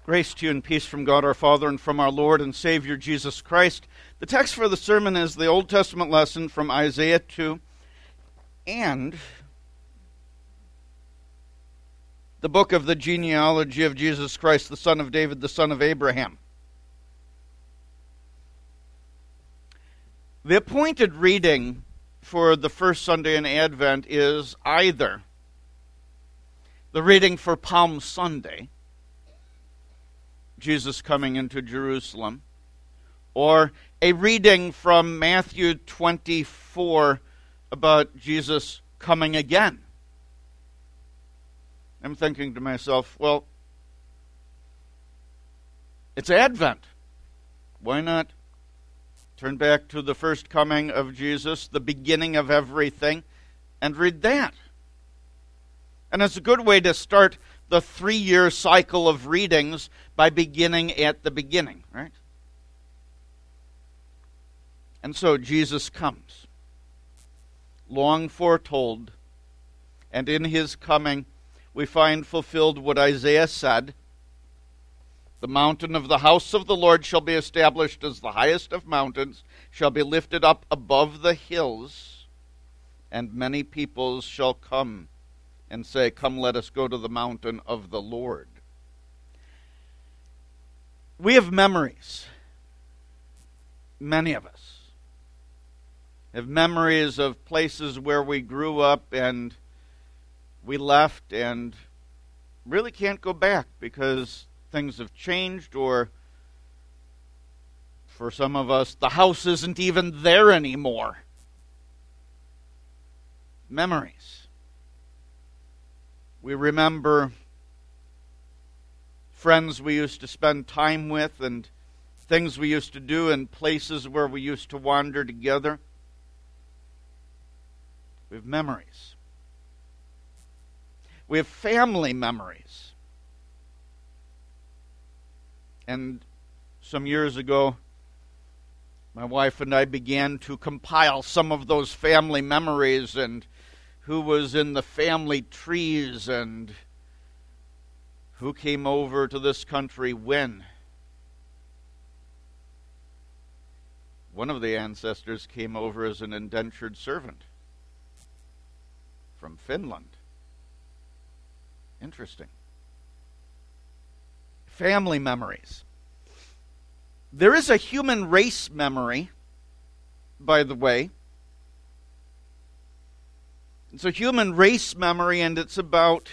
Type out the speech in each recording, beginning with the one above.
Grace to you and peace from God our Father and from our Lord and Savior Jesus Christ. The text for the sermon is the Old Testament lesson from Isaiah 2 and the book of the genealogy of Jesus Christ, the son of David, the son of Abraham. The appointed reading for the first Sunday in Advent is either the reading for Palm Sunday, Jesus coming into Jerusalem, or a reading from Matthew 24 about Jesus coming again. I'm thinking to myself, well, it's Advent. Why not turn back to the first coming of Jesus, the beginning of everything, and read that? And it's a good way to start the 3-year cycle of readings by beginning at the beginning, right? And so Jesus comes, long foretold, and in his coming we find fulfilled what Isaiah said: the mountain of the house of the Lord shall be established as the highest of mountains, shall be lifted up above the hills, and many peoples shall come and say, "Come, let us go to the mountain of the Lord." We have memories. Many of us have memories of places where we grew up and we left and really can't go back because things have changed, or for some of us, the house isn't even there anymore. Memories. We remember friends we used to spend time with and things we used to do and places where we used to wander together. We have memories. We have family memories. And some years ago, my wife and I began to compile some of those family memories and who was in the family trees and who came over to this country when. One of the ancestors came over as an indentured servant from Finland. Interesting. Family memories. There is a human race memory, by the way. It's a human race memory, and it's about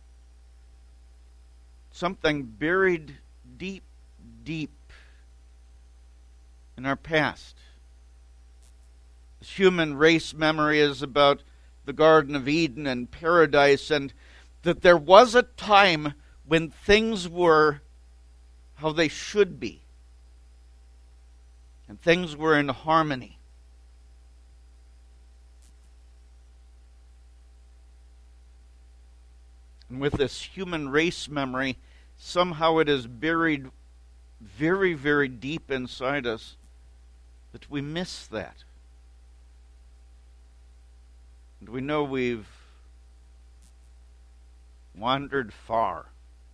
something buried deep, deep in our past. This human race memory is about the Garden of Eden and paradise, and that there was a time when things were how they should be, and things were in harmony. And with this human race memory, somehow it is buried very, very deep inside us that we miss that. And we know we've wandered far.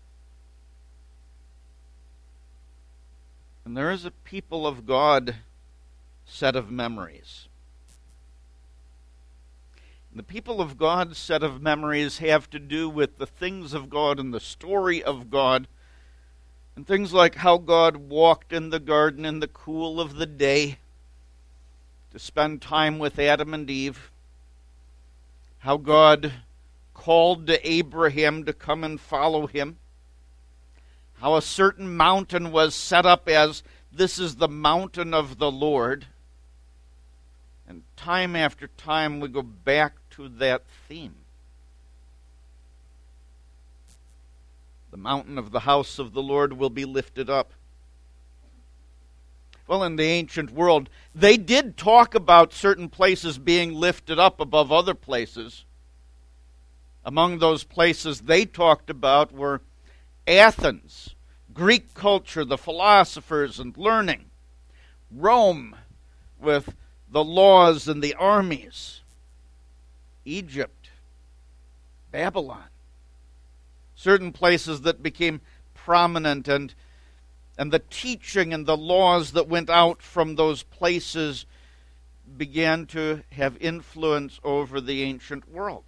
And there is a people of God set of memories. The people of God's set of memories have to do with the things of God and the story of God, and things like how God walked in the garden in the cool of the day to spend time with Adam and Eve, how God called to Abraham to come and follow him, how a certain mountain was set up as, "This is the mountain of the Lord." And time after time we go back to that theme. The mountain of the house of the Lord will be lifted up. Well, in the ancient world, they did talk about certain places being lifted up above other places. Among those places they talked about were Athens, Greek culture, the philosophers and learning, Rome with the laws and the armies, Egypt, Babylon, certain places that became prominent, and the teaching and the laws that went out from those places began to have influence over the ancient world.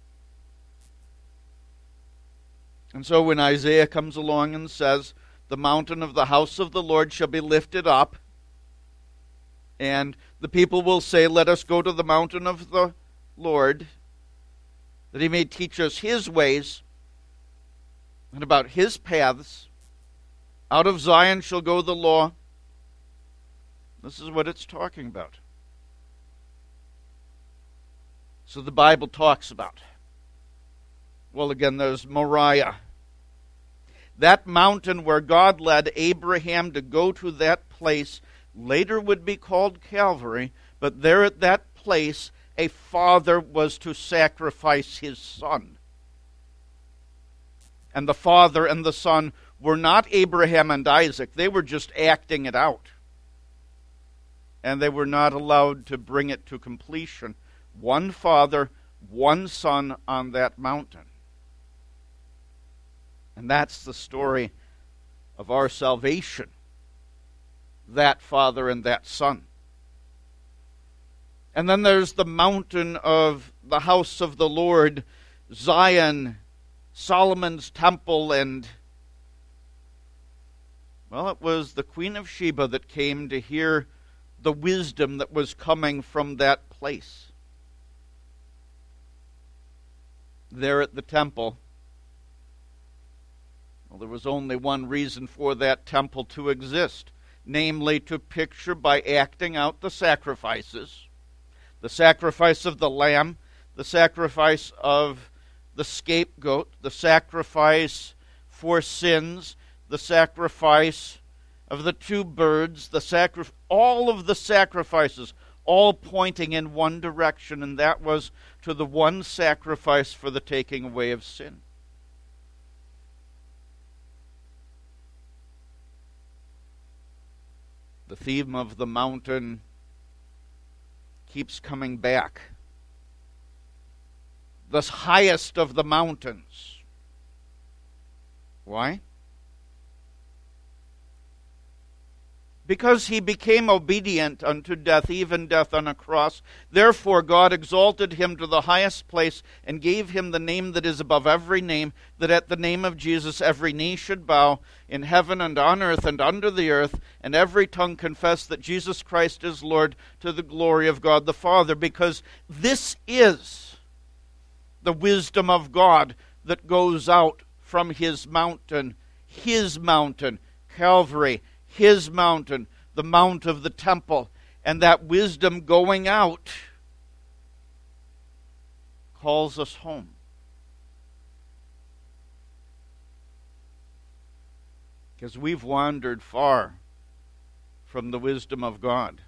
And so when Isaiah comes along and says, the mountain of the house of the Lord shall be lifted up, and the people will say, let us go to the mountain of the Lord, that he may teach us his ways and about his paths. Out of Zion shall go the law. This is what it's talking about. So the Bible talks about. Well, again, there's Moriah. That mountain where God led Abraham to go to that place later would be called Calvary, but there at that place a father was to sacrifice his son. And the father and the son were not Abraham and Isaac. They were just acting it out. And they were not allowed to bring it to completion. One father, one son on that mountain. And that's the story of our salvation. That father and that son. And then there's the mountain of the house of the Lord, Zion, Solomon's temple, and, well, it was the Queen of Sheba that came to hear the wisdom that was coming from that place. There at the temple, well, there was only one reason for that temple to exist, namely to picture by acting out the sacrifices. The sacrifice of the lamb, the sacrifice of the scapegoat, the sacrifice for sins, the sacrifice of the two birds, all of the sacrifices, all pointing in one direction, and that was to the one sacrifice for the taking away of sin. The theme of the mountain keeps coming back. The highest of the mountains. Why? Because he became obedient unto death, even death on a cross. Therefore God exalted him to the highest place and gave him the name that is above every name, that at the name of Jesus every knee should bow, in heaven and on earth and under the earth, and every tongue confess that Jesus Christ is Lord, to the glory of God the Father. Because this is the wisdom of God that goes out from his mountain, Calvary, his mountain, the mount of the temple, and that wisdom going out calls us home. Because we've wandered far from the wisdom of God.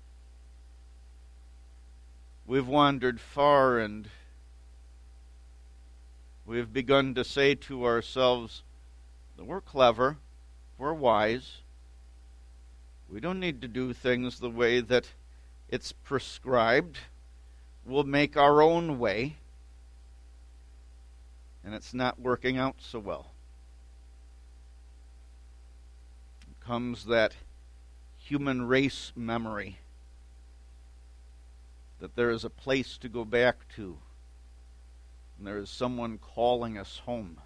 We've wandered far, and we've begun to say to ourselves that we're clever, we're wise. We don't need to do things the way that it's prescribed. We'll make our own way. And it's not working out so well. Comes that human race memory that there is a place to go back to, and there is someone calling us home,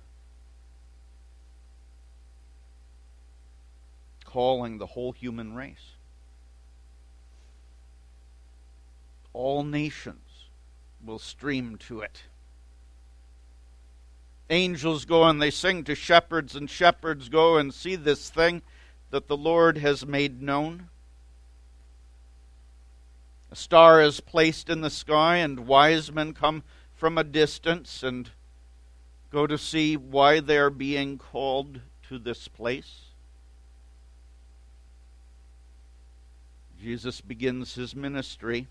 calling the whole human race. All nations will stream to it. Angels go and they sing to shepherds, and shepherds go and see this thing that the Lord has made known. A star is placed in the sky, and wise men come from a distance and go to see why they are being called to this place. Jesus begins his ministry,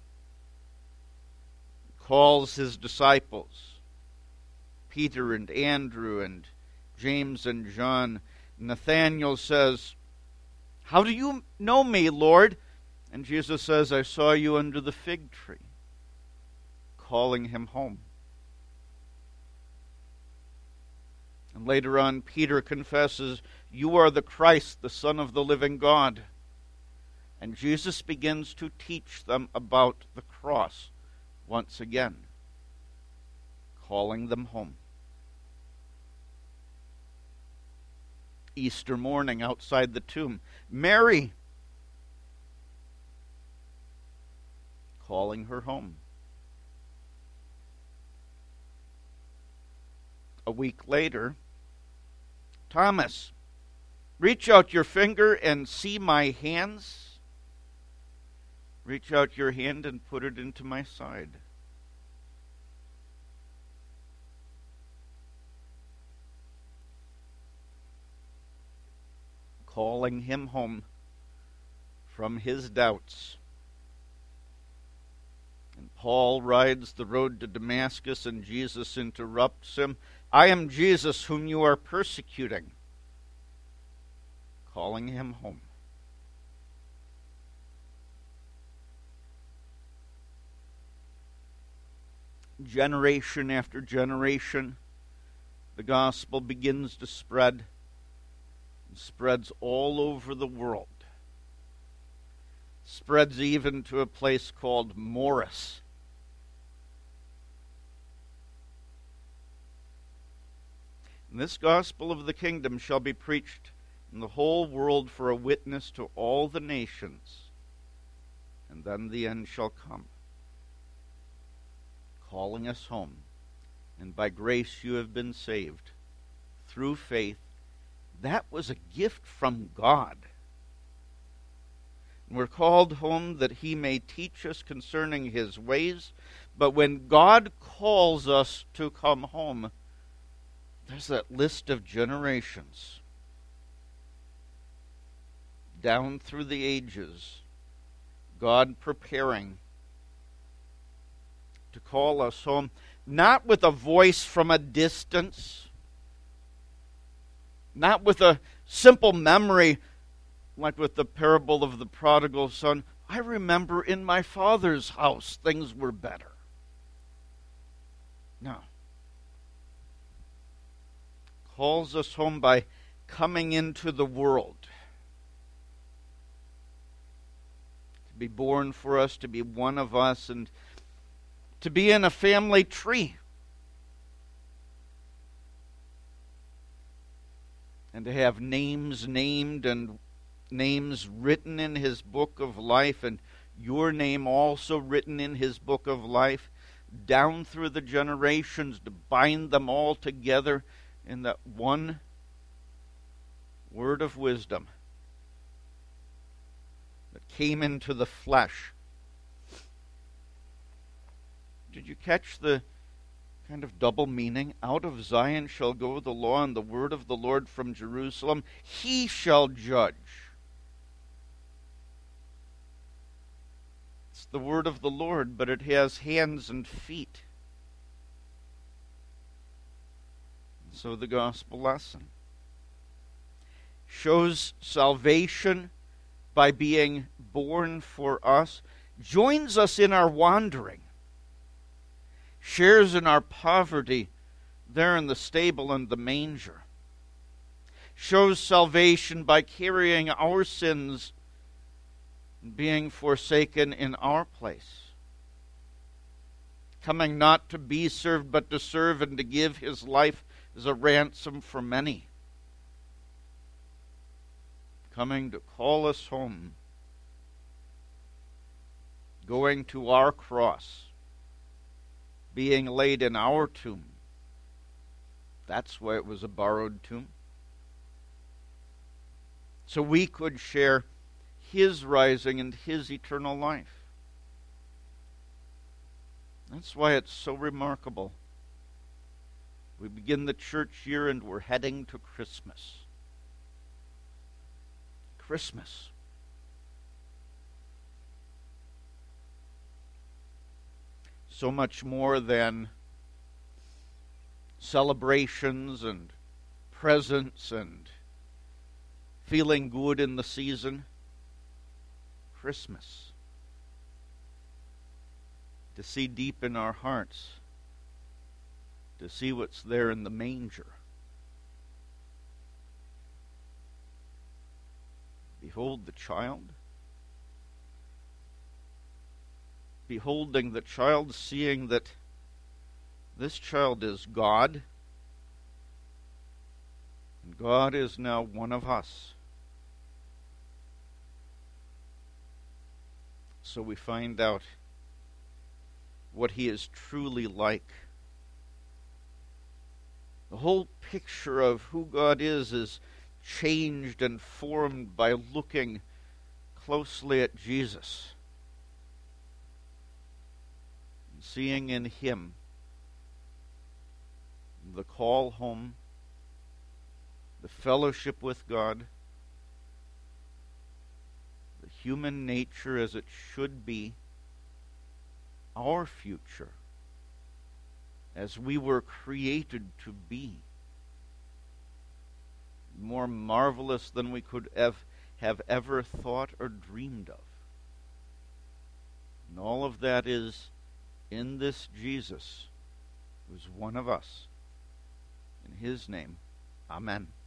calls his disciples, Peter and Andrew and James and John. Nathanael says, "How do you know me, Lord?" And Jesus says, "I saw you under the fig tree," calling him home. And later on, Peter confesses You are the Christ, the Son of the living God. And Jesus begins to teach them about the cross once again, calling them home. Easter morning outside the tomb, Mary, calling her home. A week later, Thomas, reach out your finger and see my hands. Reach out your hand and put it into my side. Calling him home from his doubts. And Paul rides the road to Damascus, and Jesus interrupts him. I am Jesus whom you are persecuting. Calling him home. Generation after generation, the gospel begins to spread. It spreads all over the world. Spreads even to a place called Morris. And this gospel of the kingdom shall be preached in the whole world for a witness to all the nations, and then the end shall come, calling us home. And by grace you have been saved through faith. That was a gift from God. And we're called home that he may teach us concerning his ways. But when God calls us to come home, there's that list of generations down through the ages, God preparing to call us home, not with a voice from a distance, not with a simple memory like with the parable of the prodigal son. I remember in my father's house things were better. No. Calls us home by coming into the world. To be born for us, to be one of us, and to be in a family tree. And to have names named and names written in his book of life, and your name also written in his book of life, down through the generations, to bind them all together in that one word of wisdom that came into the flesh. Did you catch the kind of double meaning? Out of Zion shall go the law and the word of the Lord from Jerusalem. He shall judge. It's the word of the Lord, but it has hands and feet. And so the gospel lesson shows salvation by being born for us, joins us in our wandering, shares in our poverty there in the stable and the manger, shows salvation by carrying our sins and being forsaken in our place, coming not to be served but to serve and to give his life as a ransom for many, coming to call us home, going to our cross, being laid in our tomb. That's why it was a borrowed tomb. So we could share his rising and his eternal life. That's why it's so remarkable. We begin the church year and we're heading to Christmas. Christmas. So much more than celebrations and presents and feeling good in the season. Christmas. To see deep in our hearts. To see what's there in the manger. Behold the child. Beholding the child, seeing that this child is God, and God is now one of us. So we find out what he is truly like. The whole picture of who God is changed and formed by looking closely at Jesus and seeing in him the call home, the fellowship with God, the human nature as it should be, our future as we were created to be, more marvelous than we could have ever thought or dreamed of. And all of that is in this Jesus, who is one of us. In his name, amen.